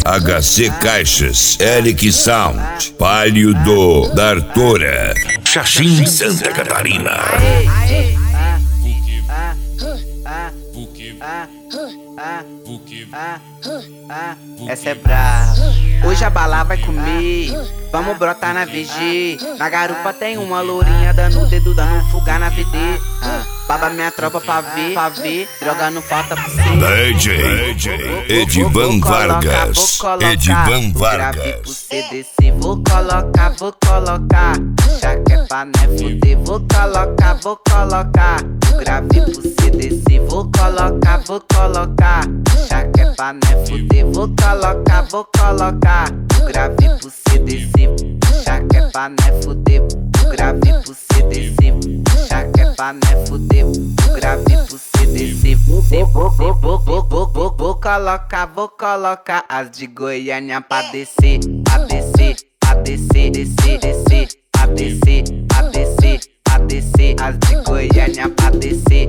HC Caixas, Eric Sound, Palio da Artora, Xaxim, Santa Catarina. Essa é brava. Hoje a bala vai comer. Vamos brotar na VG. Na garupa tem uma lourinha dando o dedo, dando fuga na VD. Baba minha tropa pra ver. Droga não falta pra você. DJ Edivan Vargas. Edivan Vargas. Pro CDC, vou colocar. Já que é pra né fuder, vou colocar. Gravei pro CDC, vou colocar. Já que é pra né fuder, vou colocar. Gravei pro CDC, já que é pra né fuder. Gravei pro CDC, já que é pra né fuder. Gravei pro CDC, vou colocar as de Goiânia pra descer, descer. As de Goiânia pra descer,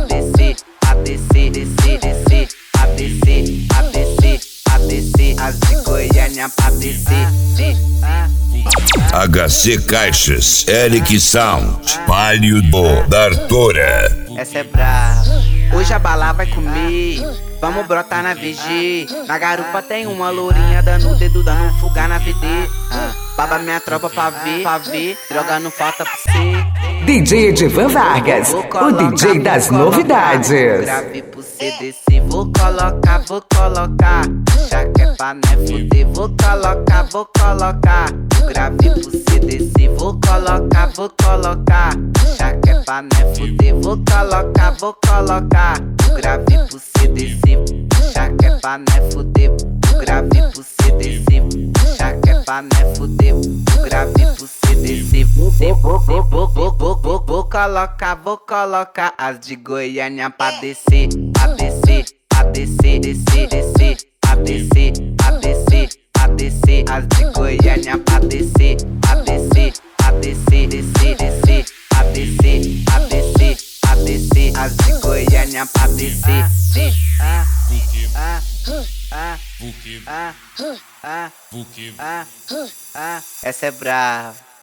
descer. As de Goiânia pra descer. HC Caixas, Eric Sound, Palio da Artora. Essa é brava. Hoje a bala vai comer. Vamos brotar na VG. Na garupa tem uma lourinha dando o dedo, dando fuga na VD. Baba minha tropa pra ver. Droga não falta pra você. DJ Edivan Vargas, o DJ das novidades. Gravei pro CDC, vou colocar. Já que é pra né fuder, vou colocar. Gravei pro CDC, vou colocar. Já que é pra né fuder, vou colocar. Gravei pro CDC, já que é pra né fuder. Gravei pro CDC, já que é pra né fuder. Gravei pro CDC, vou colocar as de Goiânia pra descer, descer. As de Goiânia pra descer, descer. As de Goiânia pra descer. Essa é brava.